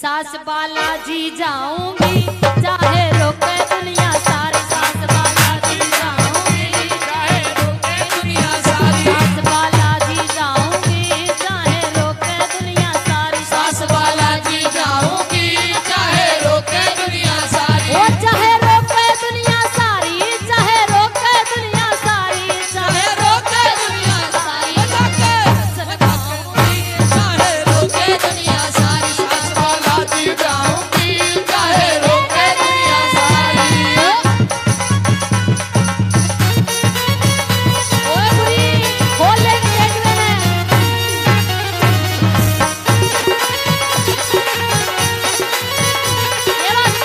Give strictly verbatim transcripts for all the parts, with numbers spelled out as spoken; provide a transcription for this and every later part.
सास बालाजी जाऊंगी चाहे रोके दुनिया सारी, सास बालाजी जाऊंगी चाहे रोके दुनिया सारी, सास बालाजी जाऊंगी चाहे रोके दुनिया सारी, सास बालाजी जाऊंगी चाहे रोके दुनिया सारी, ओ चाहे रोके दुनिया सारी, चाहे रोके दुनिया सारी, चाहे रोके दुनिया सारी, चाहे रोके दुनिया सारी, सास बालाजी जाऊंगी चाहे रोके दुनिया सारी। ओए बुरी खोल ले देख रहे हैं ये बात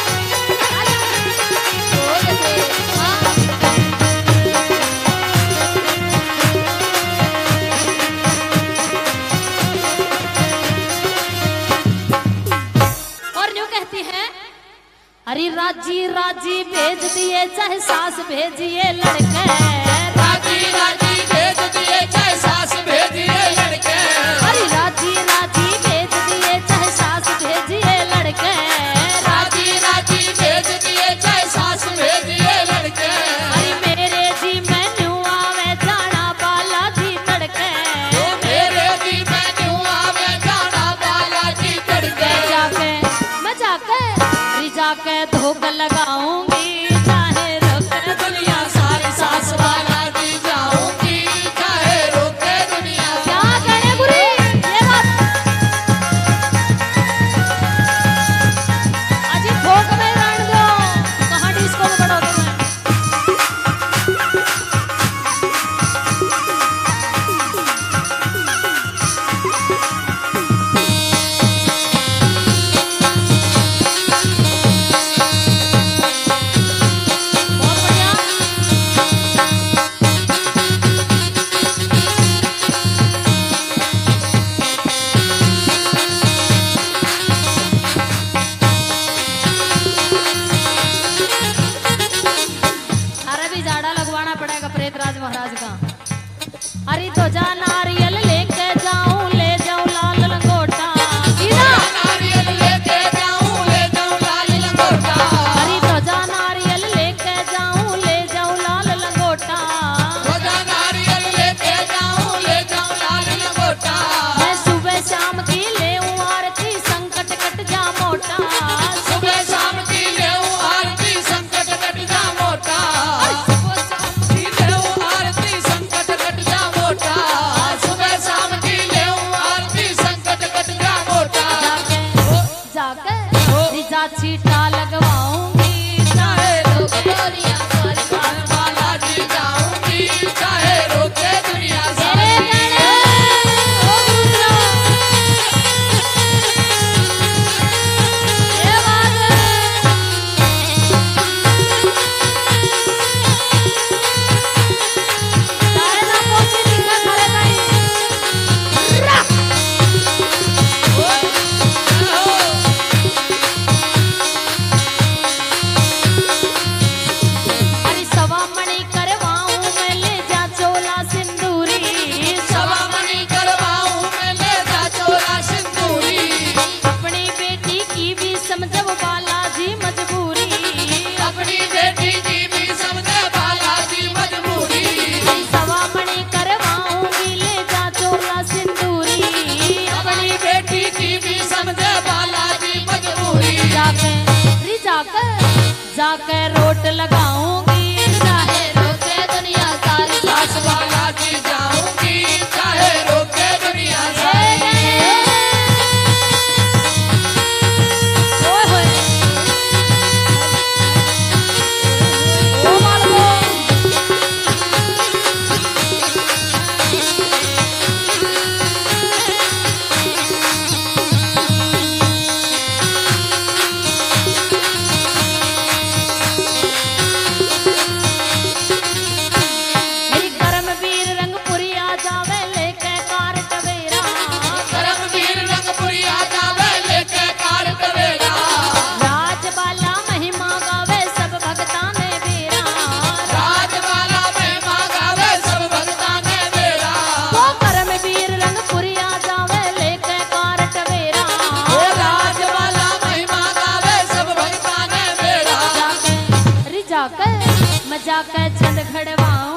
खोल दे हाँ और न्यू कहती है अरे राजी राजी भेज दिए चाहे सास भेजिए लड़के, राजी राजी भेज दिए चाहे सास भेजिए लड़के, अरे राजी राजी भेज दिए चाहे सास भेजिए लड़के, राजी राजी भेज दिए चाहे सास भेजिए लड़के, अरे मेरे जी मैनू आवे जाना बालाजी तड़के, ओ मेरे जी मैनू आवे जाना बालाजी तड़के, मैं जाके मैं जाके अरे जाके धोख लगाऊंगी चाहे रोके दुनिया सारी, सास बालाजी जाऊंगी चाहे रोके दुनिया क्या सारी। कहने बुरी ये बात अजी भोग में रण दो कहाँ डिस्को में बढ़ोगे मैं बहुत बढ़िया अरे भी झाड़ा लगवाना पड़ेगा प्रेतराज महाराज का। अरे तो जा नारियल लेके जाऊं ले जाऊं लाल लंगोटा ईरा। नारियल लेके जाऊं ले जाऊं लाल लंगोटा, अरे तो जा नारियल लेके जाऊं ले जाऊं लाल लंगोटा, रोजा नारियल लेके जाऊं ले जाऊं लाल लंगोटा, मैं सुबह शाम की ले आरती संकट कट जा मोटा, सुबह शाम की लेऊ आरती संकट कट जा मोटा, सुबह शाम की लेऊ आरती संकट कट जा मोटा, सुबह शाम की लेऊ आरती संकट कट जा मोटा, जाके जाके रिजा छीटा लगवाऊंगी चाहे रोके दुनिया सारी, सास बालाजी जाऊंगी चाहे रोके दुनिया तेरे सारी। गणे ओ गुरुजो ये बात चाहे ना पहुंची दिखा खड़े कहीं रा अरे सवा मणि करवाऊं मैं ले जा चोला सिंदूरी, सवा मणि करवाऊं मैं ले जा चोला सिंदूरी, अपनी बेटी की भी समझब बालाजी मजबूरी, अपनी बेटी की भी समझे बालाजी मजबूरी, सवा मणि करवाऊंगी ले जा चोला सिंदूरी, अपनी बेटी की भी समझे बालाजी मजबूरी, जाके री जाके जाके रोट लगाऊंगी चाहे रोके दुनिया सारी, सास बालाजी जाऊंगी चाहे रोके दुनिया सारी। ओए होए ओ मालको जाके छंद खड़वाऊं